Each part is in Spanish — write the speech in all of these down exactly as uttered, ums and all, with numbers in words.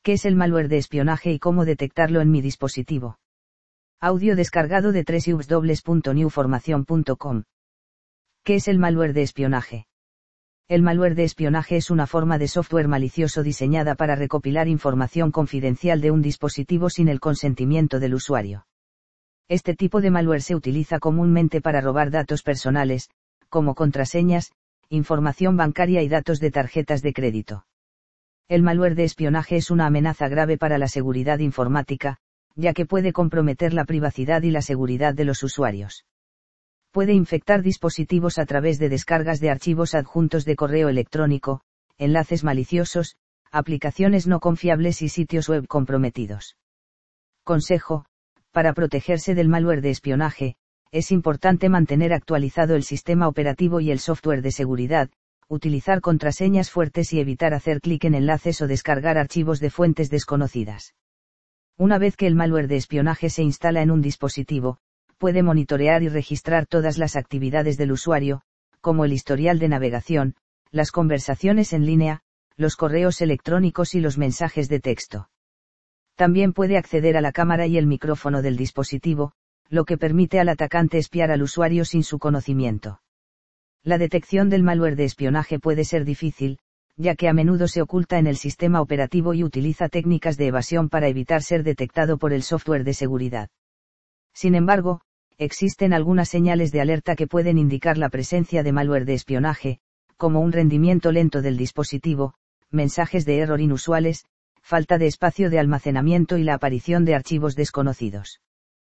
¿Qué es el malware de espionaje y cómo detectarlo en mi dispositivo? Audio descargado de doble u doble u doble u punto new formación punto com. ¿Qué es el malware de espionaje? El malware de espionaje es una forma de software malicioso diseñada para recopilar información confidencial de un dispositivo sin el consentimiento del usuario. Este tipo de malware se utiliza comúnmente para robar datos personales, como contraseñas, información bancaria y datos de tarjetas de crédito. El malware de espionaje es una amenaza grave para la seguridad informática, ya que puede comprometer la privacidad y la seguridad de los usuarios. Puede infectar dispositivos a través de descargas de archivos adjuntos de correo electrónico, enlaces maliciosos, aplicaciones no confiables y sitios web comprometidos. Consejo: para protegerse del malware de espionaje, es importante mantener actualizado el sistema operativo y el software de seguridad, utilizar contraseñas fuertes y evitar hacer clic en enlaces o descargar archivos de fuentes desconocidas. Una vez que el malware de espionaje se instala en un dispositivo, puede monitorear y registrar todas las actividades del usuario, como el historial de navegación, las conversaciones en línea, los correos electrónicos y los mensajes de texto. También puede acceder a la cámara y el micrófono del dispositivo, lo que permite al atacante espiar al usuario sin su conocimiento. La detección del malware de espionaje puede ser difícil, ya que a menudo se oculta en el sistema operativo y utiliza técnicas de evasión para evitar ser detectado por el software de seguridad. Sin embargo, existen algunas señales de alerta que pueden indicar la presencia de malware de espionaje, como un rendimiento lento del dispositivo, mensajes de error inusuales, falta de espacio de almacenamiento y la aparición de archivos desconocidos.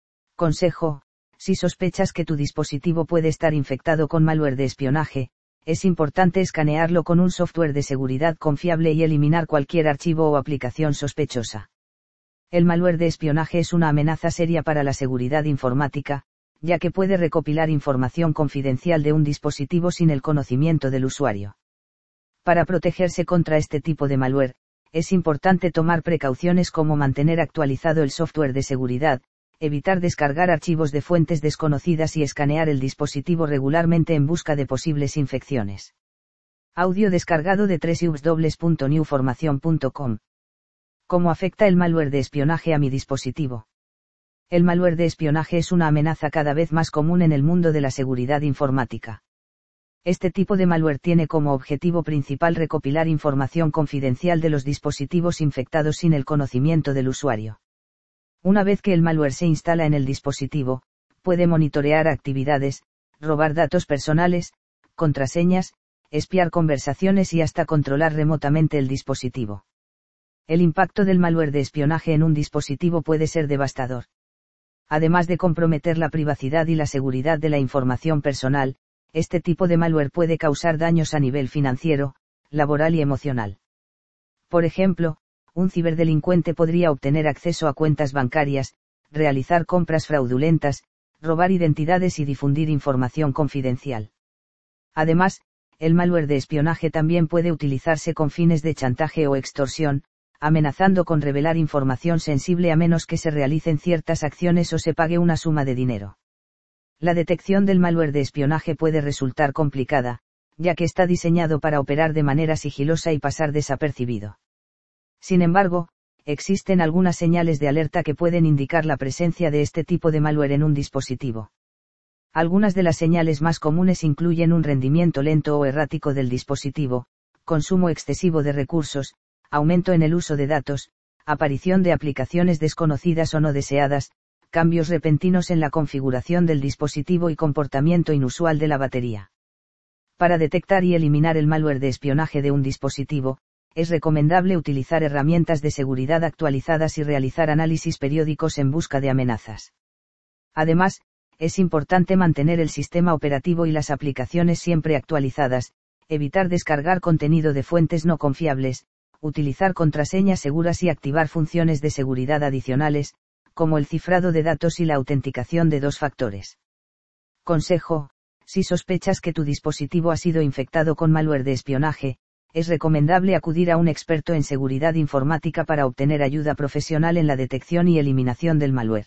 Consejo: si sospechas que tu dispositivo puede estar infectado con malware de espionaje, es importante escanearlo con un software de seguridad confiable y eliminar cualquier archivo o aplicación sospechosa. El malware de espionaje es una amenaza seria para la seguridad informática, ya que puede recopilar información confidencial de un dispositivo sin el conocimiento del usuario. Para protegerse contra este tipo de malware, es importante tomar precauciones como mantener actualizado el software de seguridad, evitar descargar archivos de fuentes desconocidas y escanear el dispositivo regularmente en busca de posibles infecciones. Audio descargado de doble u doble u doble u punto new formación punto com. ¿Cómo afecta el malware de espionaje a mi dispositivo? El malware de espionaje es una amenaza cada vez más común en el mundo de la seguridad informática. Este tipo de malware tiene como objetivo principal recopilar información confidencial de los dispositivos infectados sin el conocimiento del usuario. Una vez que el malware se instala en el dispositivo, puede monitorear actividades, robar datos personales, contraseñas, espiar conversaciones y hasta controlar remotamente el dispositivo. El impacto del malware de espionaje en un dispositivo puede ser devastador. Además de comprometer la privacidad y la seguridad de la información personal, este tipo de malware puede causar daños a nivel financiero, laboral y emocional. Por ejemplo, un ciberdelincuente podría obtener acceso a cuentas bancarias, realizar compras fraudulentas, robar identidades y difundir información confidencial. Además, el malware de espionaje también puede utilizarse con fines de chantaje o extorsión, amenazando con revelar información sensible a menos que se realicen ciertas acciones o se pague una suma de dinero. La detección del malware de espionaje puede resultar complicada, ya que está diseñado para operar de manera sigilosa y pasar desapercibido. Sin embargo, existen algunas señales de alerta que pueden indicar la presencia de este tipo de malware en un dispositivo. Algunas de las señales más comunes incluyen un rendimiento lento o errático del dispositivo, consumo excesivo de recursos, aumento en el uso de datos, aparición de aplicaciones desconocidas o no deseadas, cambios repentinos en la configuración del dispositivo y comportamiento inusual de la batería. Para detectar y eliminar el malware de espionaje de un dispositivo, es recomendable utilizar herramientas de seguridad actualizadas y realizar análisis periódicos en busca de amenazas. Además, es importante mantener el sistema operativo y las aplicaciones siempre actualizadas, evitar descargar contenido de fuentes no confiables, utilizar contraseñas seguras y activar funciones de seguridad adicionales, como el cifrado de datos y la autenticación de dos factores. Consejo: si sospechas que tu dispositivo ha sido infectado con malware de espionaje, es recomendable acudir a un experto en seguridad informática para obtener ayuda profesional en la detección y eliminación del malware.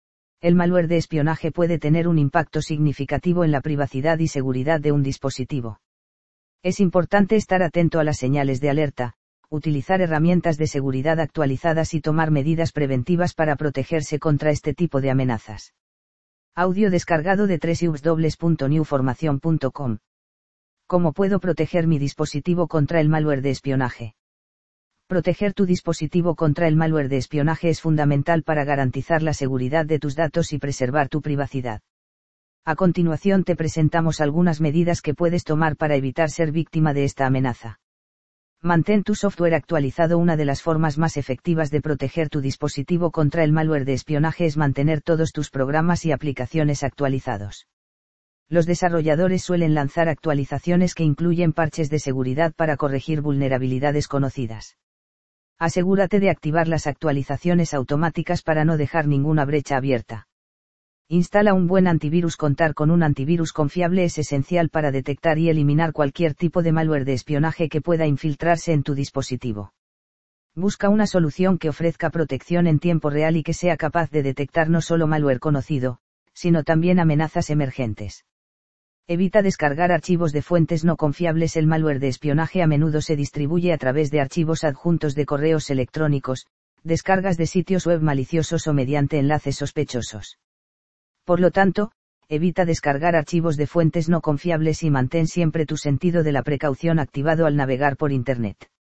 El malware de espionaje puede tener un impacto significativo en la privacidad y seguridad de un dispositivo. Es importante estar atento a las señales de alerta, utilizar herramientas de seguridad actualizadas y tomar medidas preventivas para protegerse contra este tipo de amenazas. Audio descargado de doble u doble u doble u punto new formación punto com. ¿Cómo puedo proteger mi dispositivo contra el malware de espionaje? Proteger tu dispositivo contra el malware de espionaje es fundamental para garantizar la seguridad de tus datos y preservar tu privacidad. A continuación te presentamos algunas medidas que puedes tomar para evitar ser víctima de esta amenaza. Mantén tu software actualizado. Una de las formas más efectivas de proteger tu dispositivo contra el malware de espionaje es mantener todos tus programas y aplicaciones actualizados. Los desarrolladores suelen lanzar actualizaciones que incluyen parches de seguridad para corregir vulnerabilidades conocidas. Asegúrate de activar las actualizaciones automáticas para no dejar ninguna brecha abierta. Instala un buen antivirus. Contar con un antivirus confiable es esencial para detectar y eliminar cualquier tipo de malware de espionaje que pueda infiltrarse en tu dispositivo. Busca una solución que ofrezca protección en tiempo real y que sea capaz de detectar no solo malware conocido, sino también amenazas emergentes. Evita descargar archivos de fuentes no confiables. El malware de espionaje a menudo se distribuye a través de archivos adjuntos de correos electrónicos, descargas de sitios web maliciosos o mediante enlaces sospechosos. Por lo tanto, evita descargar archivos de fuentes no confiables y mantén siempre tu sentido de la precaución activado al navegar por Internet.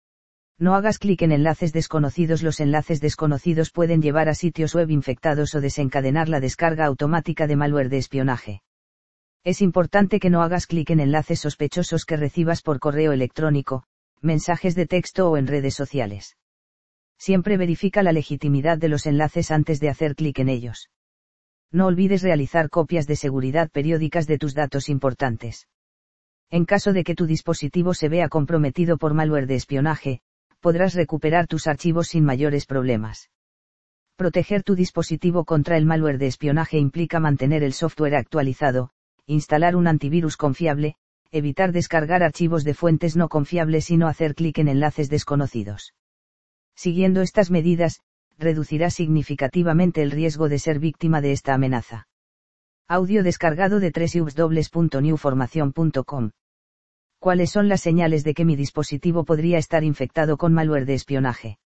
No hagas clic en enlaces desconocidos. Los enlaces desconocidos pueden llevar a sitios web infectados o desencadenar la descarga automática de malware de espionaje. Es importante que no hagas clic en enlaces sospechosos que recibas por correo electrónico, mensajes de texto o en redes sociales. Siempre verifica la legitimidad de los enlaces antes de hacer clic en ellos. No olvides realizar copias de seguridad periódicas de tus datos importantes. En caso de que tu dispositivo se vea comprometido por malware de espionaje, podrás recuperar tus archivos sin mayores problemas. Proteger tu dispositivo contra el malware de espionaje implica mantener el software actualizado, instalar un antivirus confiable, evitar descargar archivos de fuentes no confiables y no hacer clic en enlaces desconocidos. Siguiendo estas medidas, reducirá significativamente el riesgo de ser víctima de esta amenaza. Audio descargado de doble u doble u doble u punto new formación punto com. ¿Cuáles son las señales de que mi dispositivo podría estar infectado con malware de espionaje?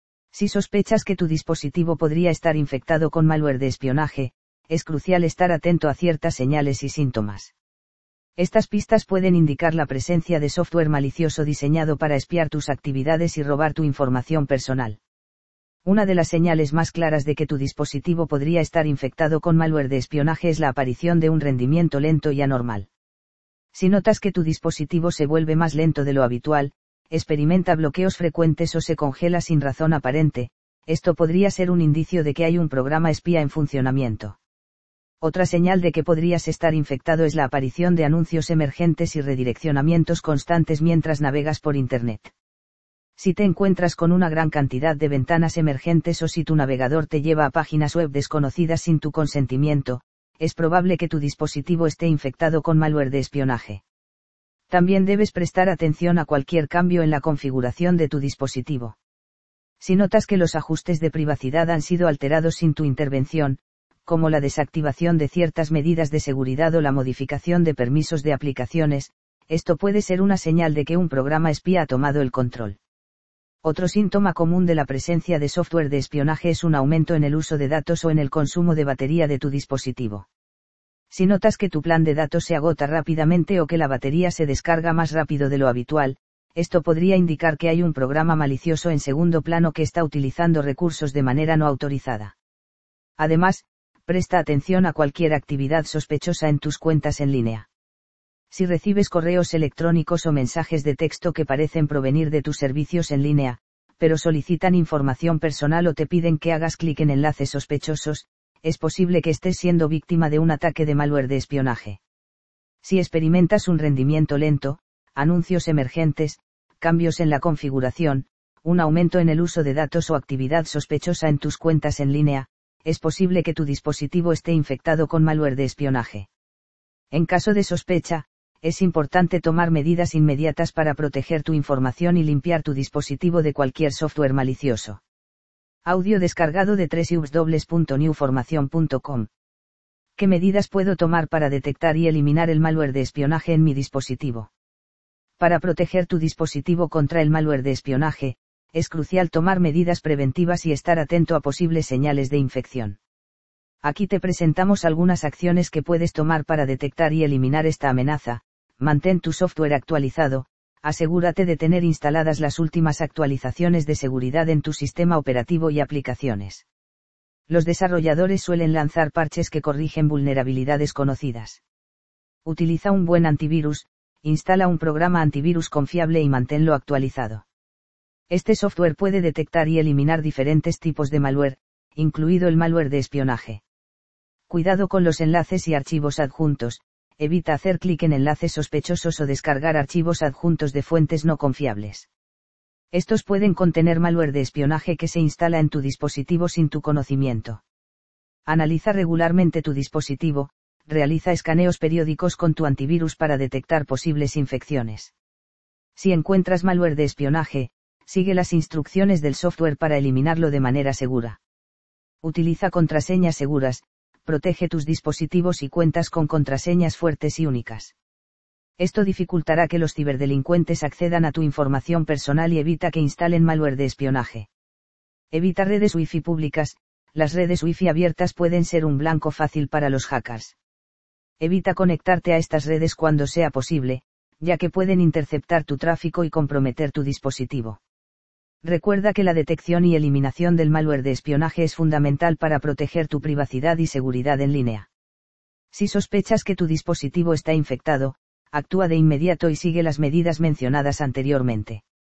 Si sospechas que tu dispositivo podría estar infectado con malware de espionaje, es crucial estar atento a ciertas señales y síntomas. Estas pistas pueden indicar la presencia de software malicioso diseñado para espiar tus actividades y robar tu información personal. Una de las señales más claras de que tu dispositivo podría estar infectado con malware de espionaje es la aparición de un rendimiento lento y anormal. Si notas que tu dispositivo se vuelve más lento de lo habitual, experimenta bloqueos frecuentes o se congela sin razón aparente, esto podría ser un indicio de que hay un programa espía en funcionamiento. Otra señal de que podrías estar infectado es la aparición de anuncios emergentes y redireccionamientos constantes mientras navegas por Internet. Si te encuentras con una gran cantidad de ventanas emergentes o si tu navegador te lleva a páginas web desconocidas sin tu consentimiento, es probable que tu dispositivo esté infectado con malware de espionaje. También debes prestar atención a cualquier cambio en la configuración de tu dispositivo. Si notas que los ajustes de privacidad han sido alterados sin tu intervención, como la desactivación de ciertas medidas de seguridad o la modificación de permisos de aplicaciones, esto puede ser una señal de que un programa espía ha tomado el control. Otro síntoma común de la presencia de software de espionaje es un aumento en el uso de datos o en el consumo de batería de tu dispositivo. Si notas que tu plan de datos se agota rápidamente o que la batería se descarga más rápido de lo habitual, esto podría indicar que hay un programa malicioso en segundo plano que está utilizando recursos de manera no autorizada. Además, presta atención a cualquier actividad sospechosa en tus cuentas en línea. Si recibes correos electrónicos o mensajes de texto que parecen provenir de tus servicios en línea, pero solicitan información personal o te piden que hagas clic en enlaces sospechosos, es posible que estés siendo víctima de un ataque de malware de espionaje. Si experimentas un rendimiento lento, anuncios emergentes, cambios en la configuración, un aumento en el uso de datos o actividad sospechosa en tus cuentas en línea, es posible que tu dispositivo esté infectado con malware de espionaje. En caso de sospecha, es importante tomar medidas inmediatas para proteger tu información y limpiar tu dispositivo de cualquier software malicioso. Audio descargado de doble u doble u doble u punto new formación punto com. ¿Qué medidas puedo tomar para detectar y eliminar el malware de espionaje en mi dispositivo? Para proteger tu dispositivo contra el malware de espionaje, es crucial tomar medidas preventivas y estar atento a posibles señales de infección. Aquí te presentamos algunas acciones que puedes tomar para detectar y eliminar esta amenaza. Mantén tu software actualizado, asegúrate de tener instaladas las últimas actualizaciones de seguridad en tu sistema operativo y aplicaciones. Los desarrolladores suelen lanzar parches que corrigen vulnerabilidades conocidas. Utiliza un buen antivirus, instala un programa antivirus confiable y manténlo actualizado. Este software puede detectar y eliminar diferentes tipos de malware, incluido el malware de espionaje. Cuidado con los enlaces y archivos adjuntos, evita hacer clic en enlaces sospechosos o descargar archivos adjuntos de fuentes no confiables. Estos pueden contener malware de espionaje que se instala en tu dispositivo sin tu conocimiento. Analiza regularmente tu dispositivo, realiza escaneos periódicos con tu antivirus para detectar posibles infecciones. Si encuentras malware de espionaje, sigue las instrucciones del software para eliminarlo de manera segura. Utiliza contraseñas seguras, protege tus dispositivos y cuentas con contraseñas fuertes y únicas. Esto dificultará que los ciberdelincuentes accedan a tu información personal y evita que instalen malware de espionaje. Evita redes Wi-Fi públicas, las redes Wi-Fi abiertas pueden ser un blanco fácil para los hackers. Evita conectarte a estas redes cuando sea posible, ya que pueden interceptar tu tráfico y comprometer tu dispositivo. Recuerda que la detección y eliminación del malware de espionaje es fundamental para proteger tu privacidad y seguridad en línea. Si sospechas que tu dispositivo está infectado, actúa de inmediato y sigue las medidas mencionadas anteriormente.